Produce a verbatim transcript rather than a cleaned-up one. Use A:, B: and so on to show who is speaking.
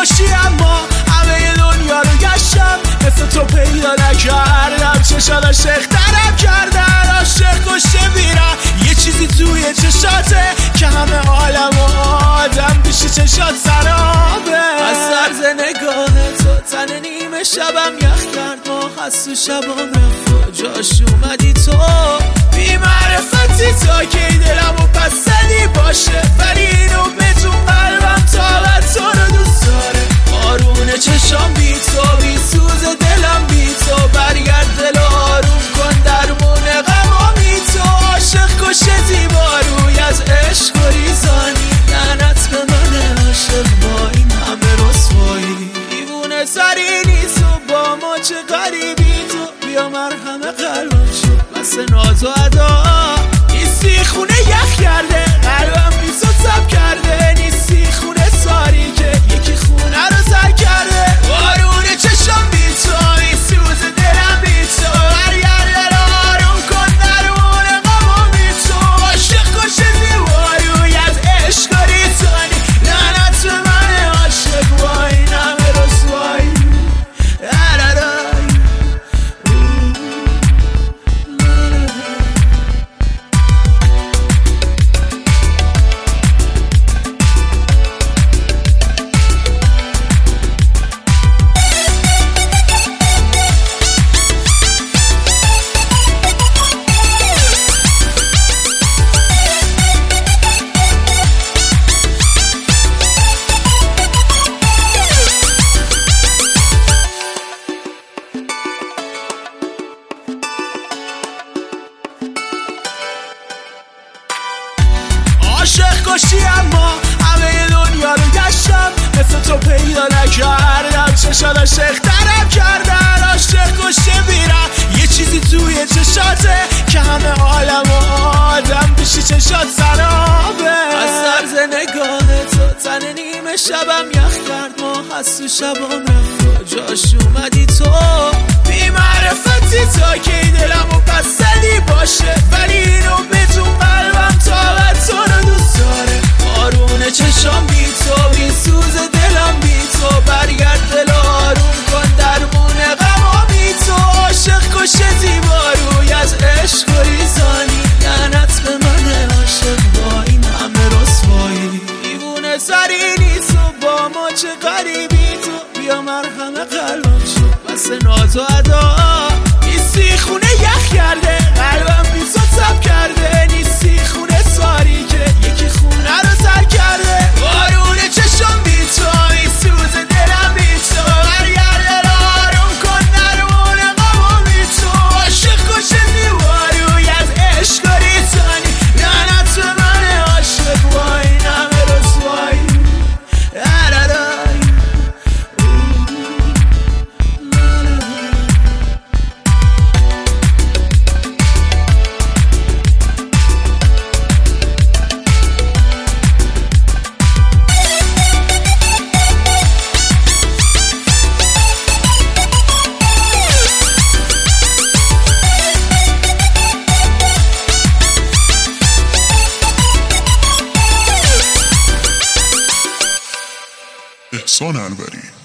A: کشی اما همه دنیا رو گشتم، مثل تو پیدا نکردم. چشات عاشق ترم کردن، عاشق کشته میرم. یه چیزی توی چشاته که همه عالم و آدم پیشی چشات سرابه. از طرز نگاه تو تن نیمه شبم یخ کرد، ما هست و شبام رفت و جاش اومدی تو. بی معرفتی تا که دلم و پسنی باشه، ولی اینو بدون قلبم طاقت تو رو دوست داره. آرونه چشام بی تو، بی سوز دلم بی تو. برگرد دل آروم کن درمون غمامی تو. عاشق کشه زیباروی از عشق و ریزانی، لعنت به من عاشق با این همه رسوایی. دیوونه سری نیست و با ما چه غریبی تو. بیا مرهم قلبم شد مثل ناز و ادا. نیستی خونه یخ کرده قلبم بی تو تب کرده. نیستی خونه ساری که یکی خونه رو سر کرده. بارونه چشم بی تو، بی سوز دلم بی تو. برگرد دل آروم کن درمون غمام بی تو. عاشق کشه زیباروی از عشق و ریزانی، لعنت به من عاشق با این همه رسوایی. عاشق کشی اما همه دنیا رو گشتم، مثل تو پیدا نکردم. چشات عاشق ترم کردن، عاشق کشته میرم. یه چیزی توی چشاته که همه عالم و آدم پیشی چشات سرابه. از طرز نگاه تو تن نیمه شبم یخ کرد، ما هست و شبام رفت و جاش اومدی تو. بی معرفتی تا که دلم و پسنی باشه، ولی اینو بدون قلبم طاقت تو رو دوست داره. آرونه چشام بی تو، بی سوز دلم بی تو. برگرد دل آروم کن درمون غمامی تو. عاشق کشه زیباروی از عشق و ریزانی، لعنت به من عاشق با این همه رسوایی. دیوونه سری نیست و با ما چه غریبی تو. بیا مرهم قلبم شد مثل ناز و ادا. نیستی خونه یخ کرده قلبم بی تو تب کرده. نیستی خونه ساری که یکی خونه رو سر کرده. بارونه چشم بی تو، بی سوز دلم بی تو. برگرد دل آروم کن درمون غمام بی تو. عاشق کشه زیباروی از عشق و ریزانی، لعنت به من عاشق با این همه رسوایی.
B: احسان انوری.